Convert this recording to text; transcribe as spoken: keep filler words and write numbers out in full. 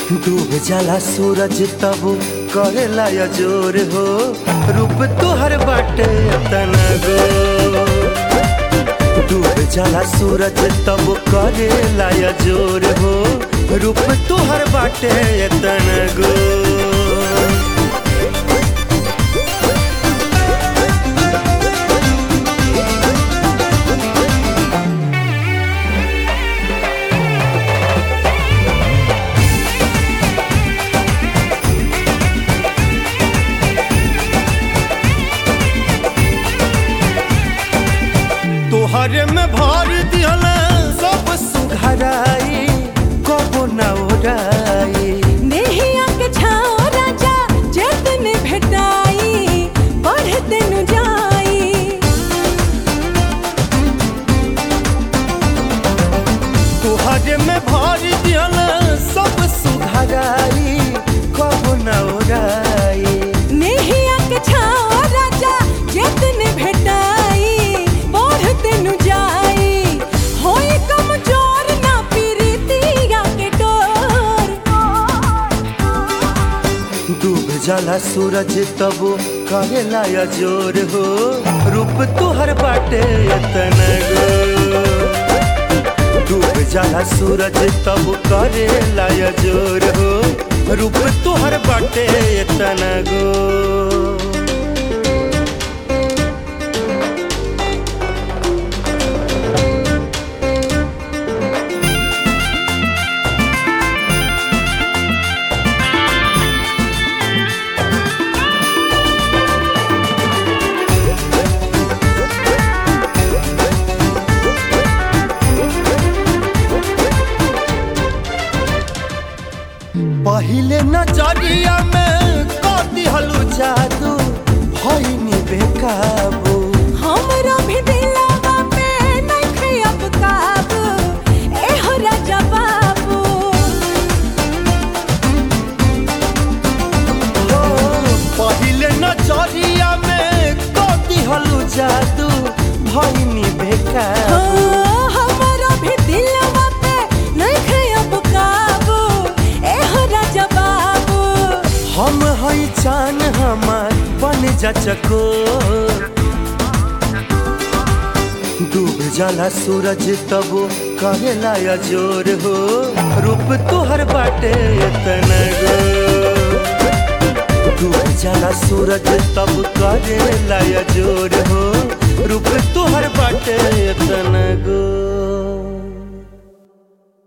डूब जाला सूरज तब करेला या जोर हो, रूप तोहर बाटे तना गो। डूब जाला सूरज तब करेला या जोर हो, रूप तोहर बाटे तना गो। तोहरे में भर दिहला सब सुघराई, कबो ना ओराई। नेहिया के छाओ राजा जतन भेटाई, बढ़ते नु जाई। तोहरे में भर दिहला सब सुघराई, कबो ना ओराई। नेहिया के छाओ राजा जतन भेटाई, डूब जाला सूरज तब करेला या जोर हो, रूप तोहर बाटे तना गो। डूब जाला सूरज तब करेला या जोर हो, रूप तोहर बाटे तना गो। पहिले नजरिया में कदी हलू जादू, भइनी बेकाबू। हमरा भी दिलवा पे नइखे अब काबू, एहो राजा बाबू। हो पहिले नजरिया में कदी हलू जादू, भइनी बेकाबू। हमरा भी दिलवा पे नइखे अब काबू, एहो राजा बाबू। हम हई चान हमार बन जा चकोर। डूब जाला सूरज तब करेला या जोर हो, रूप तोहर बाटे तना गो। डूब जाला सूरज तब करेला या जोर हो, रूप तोहर बाटे तना गो।